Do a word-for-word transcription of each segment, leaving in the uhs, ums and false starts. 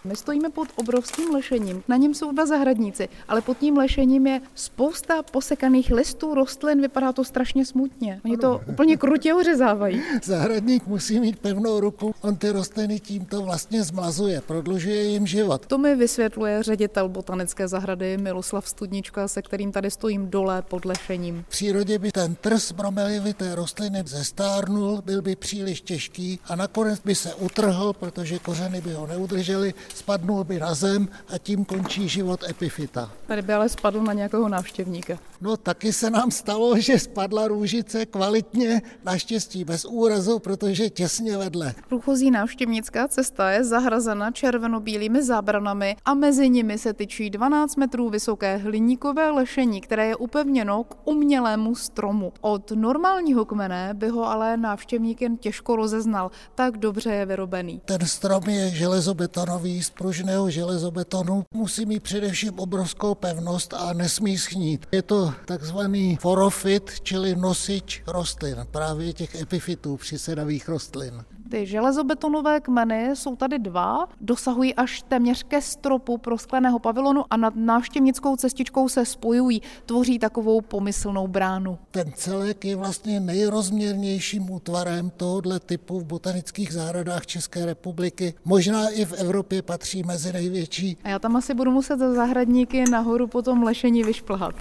My stojíme pod obrovským lešením, na něm jsou dva zahradníci, ale pod tím lešením je spousta posekaných listů, rostlin, vypadá to strašně smutně. Oni to úplně krutě ořezávají. Zahradník musí mít pevnou ruku, on ty rostliny tímto vlastně zmlazuje, prodlužuje jim život. To mi vysvětluje ředitel botanické zahrady Miloslav Studnička, se kterým tady stojím dole pod lešením. V přírodě by ten trs bromelivité rostliny zestárnul, byl by příliš těžký a nakonec by se utrhl, protože kořeny by ho neudržely, spadnul by na zem a tím končí život epifyta. Tady by ale spadl na nějakého návštěvníka. No taky se nám stalo, že spadla růžice kvalitně, naštěstí bez úrazu, protože těsně vedle. Průchozí návštěvnická cesta je zahrazena červeno-bílými zábranami a mezi nimi se tyčí dvanáct metrů vysoké hliníkové lešení, které je upevněno k umělému stromu. Od normálního kmene by ho ale návštěvník jen těžko rozeznal, tak dobře je vyrobený. Ten strom je železobetonový, z pružného železobetonu, musí mít především obrovskou pevnost a nesmí schnít. Je to takzvaný forofyt, čili nosič rostlin, právě těch epifytů, přisedavých rostlin. Ty železobetonové kmeny jsou tady dva, dosahují až téměř ke stropu proskleného pavilonu a nad návštěvnickou cestičkou se spojují, tvoří takovou pomyslnou bránu. Ten celek je vlastně nejrozměrnějším útvarem tohoto typu v botanických zahradách České republiky. Možná i v Evropě patří mezi největší. A já tam asi budu muset za zahradníky nahoru po tom lešení vyšplhat.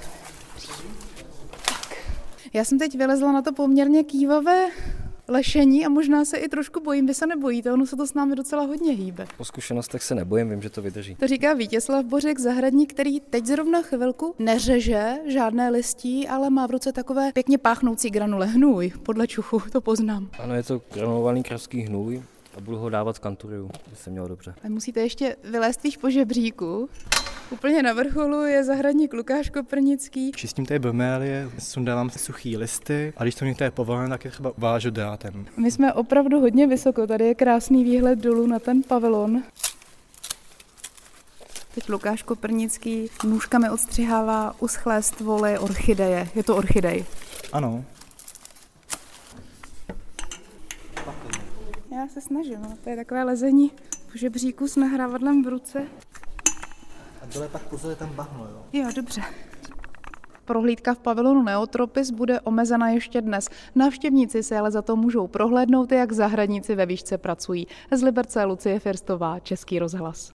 Já jsem teď vylezla na to poměrně kývavé lešení a možná se i trošku bojím. Vy se nebojíte, ono se to s námi docela hodně hýbe. Po zkušenostech se nebojím, vím, že to vydrží. To říká Vítězslav Bořek, zahradník, který teď zrovna chvilku neřeže žádné listí, ale má v ruce takové pěkně páchnoucí granule. Hnůj, podle čuchu, to poznám. Ano, je to granulovaný kravský hnůj a budu ho dávat v kanturiu, aby se mělo dobře. A musíte ještě vylézt výš po žebříku. Úplně na vrcholu je zahradník Lukáš Koprnický. Čistím tady bromélie, sundávám si suchý listy a když to někde je povolené, tak je třeba vážu drátem. My jsme opravdu hodně vysoko, tady je krásný výhled dolů na ten pavilon. Teď Lukáš Koprnický nůžkami odstřihává uschlé stvoly orchideje. Je to orchidej? Ano. Já se snažím, no. To je takové lezení po žebříku s nahrávadlem v ruce. A dole pak pozor, je tam bahno, jo? Jo, dobře. Prohlídka v pavilonu Neotropis bude omezena ještě dnes. Návštěvníci si ale za to můžou prohlédnout, jak zahradníci ve výšce pracují. Z Liberce Lucie Firstová, Český rozhlas.